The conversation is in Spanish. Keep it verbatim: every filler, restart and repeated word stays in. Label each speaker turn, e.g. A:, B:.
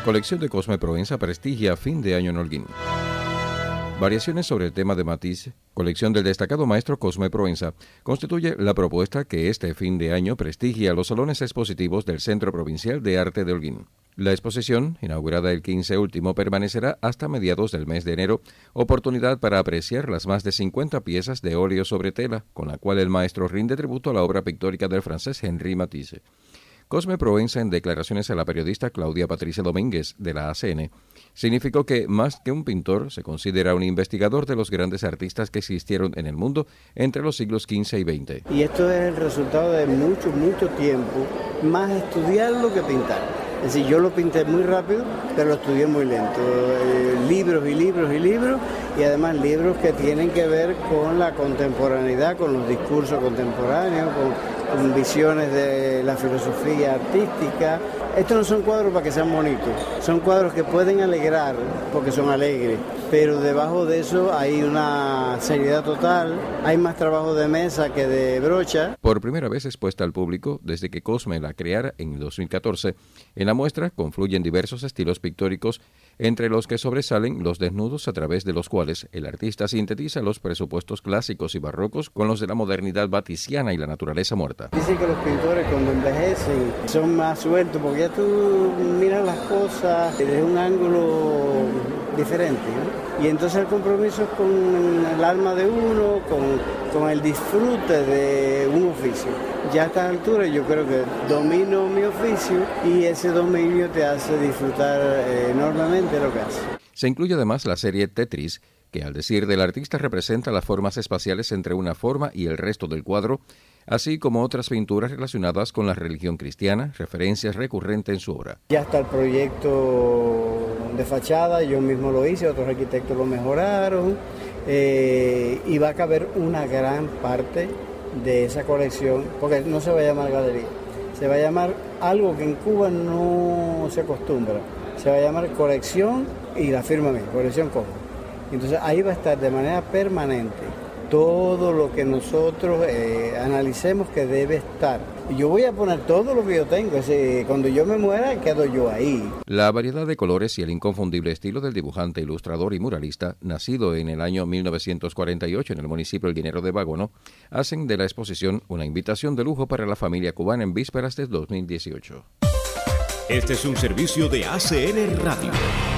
A: Colección de Cosme Provenza prestigia fin de año en Holguín. Variaciones sobre el tema de Matisse, colección del destacado maestro Cosme Provenza, constituye la propuesta que este fin de año prestigia los salones expositivos del Centro Provincial de Arte de Holguín. La exposición, inaugurada el quince último, permanecerá hasta mediados del mes de enero, oportunidad para apreciar las más de cincuenta piezas de óleo sobre tela, con la cual el maestro rinde tributo a la obra pictórica del francés Henri Matisse. Cosme Provenza, en declaraciones a la periodista Claudia Patricia Domínguez de la A C N, significó que más que un pintor se considera un investigador de los grandes artistas que existieron en el mundo entre los siglos quince y veinte.
B: Y esto es el resultado de mucho, mucho tiempo, más estudiarlo que pintar. Es decir, yo lo pinté muy rápido, pero lo estudié muy lento. Eh, libros y libros y libros, y además libros que tienen que ver con la contemporaneidad, con los discursos contemporáneos, con, con visiones de la filosofía artística. Estos no son cuadros para que sean bonitos, son cuadros que pueden alegrar porque son alegres, pero debajo de eso hay una seriedad total, hay más trabajo de mesa que de brocha.
A: Por primera vez expuesta al público desde que Cosme la creara en dos mil catorce, en la muestra confluyen diversos estilos pictóricos, entre los que sobresalen los desnudos a través de los cuales el artista sintetiza los presupuestos clásicos y barrocos con los de la modernidad baticiana y la naturaleza muerta.
B: Dicen que los pintores cuando envejecen son más sueltos porque ya tú miras las cosas desde un ángulo diferente, ¿no? Y entonces el compromiso es con el alma de uno, con, con el disfrute de un oficio. Ya a estas alturas yo creo que domino mi oficio y ese dominio te hace disfrutar eh, enormemente lo que haces.
A: Se incluye además la serie Tetris, que al decir del artista representa las formas espaciales entre una forma y el resto del cuadro, así como otras pinturas relacionadas con la religión cristiana, referencias recurrentes en su obra.
B: Ya está el proyecto de fachada, yo mismo lo hice, otros arquitectos lo mejoraron, eh, y va a caber una gran parte de esa colección, porque no se va a llamar galería, se va a llamar algo que en Cuba no se acostumbra, se va a llamar colección y la firma mía, colección Cosme. Entonces ahí va a estar de manera permanente todo lo que nosotros eh, analicemos que debe estar. Y yo voy a poner todo lo que yo tengo, es decir, cuando yo me muera quedo yo ahí.
A: La variedad de colores y el inconfundible estilo del dibujante, ilustrador y muralista, nacido en el año mil novecientos cuarenta y ocho en el municipio Holguinero de Bagono, hacen de la exposición una invitación de lujo para la familia cubana en vísperas de dos mil dieciocho.
C: Este es un servicio de A C N Radio.